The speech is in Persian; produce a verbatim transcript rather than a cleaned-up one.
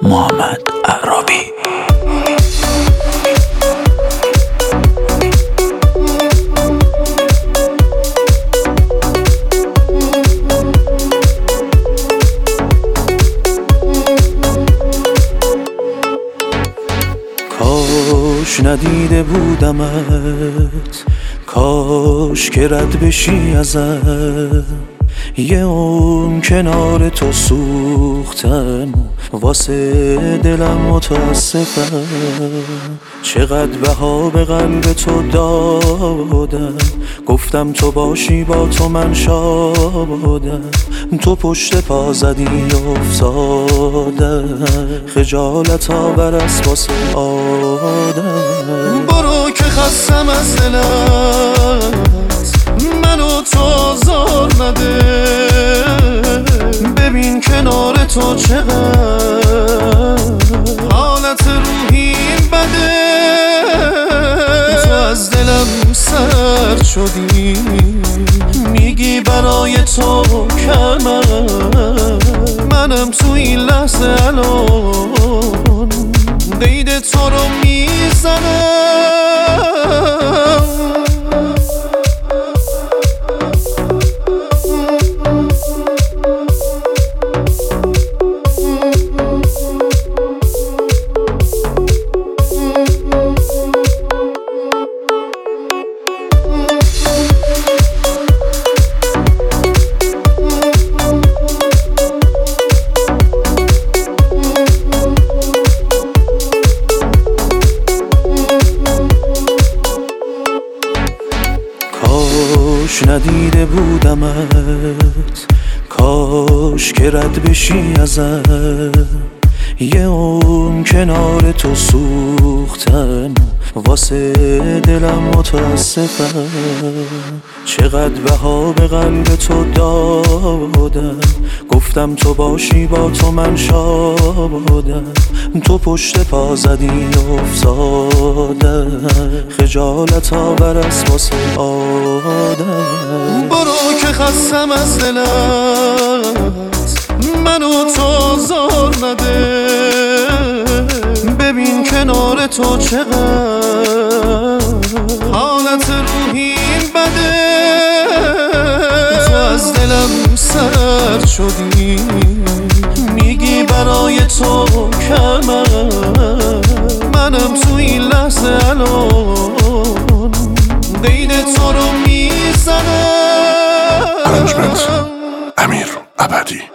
محمد عرابی. کاش ندیده بودمت، کاش که رد بشی ازم. یه اون کنار تو سوختم، واسه دلم متاسفم. چقدر بها به قلب تو دادم، گفتم تو باشی با تو من شادم. تو پشت پا زدی افتادم، خجالت آور است واسه آدم. برو که خستم از دلت، منو تو آزار نده. ببین کنار تو چقدر حالت روحیم بده. تو از دلم سرد شدی، میگی برای تو کمم. منم تو این لحظه الان قید تو رو میزنم. کاش ندیده بودمت، کاش که رد بشی ازم. یه اون کنار تو سوختم، واسه دلم متاسفم. چقدر بها به قلب تو دادم، گفتم تو باشی با تو من شادم. تو پشت پا زدی افتادم، خجالت آور است واسه آدم. برو که خستم از دلت، منو تو آزار نده. ببین کنار تو چقدر حالت روحیم بده. تو از دلم سرد شدی، میگی برای تو کمم. منم تو این لحظه الان قید تو رو میزنم. ارنجمنت امیر ابدی.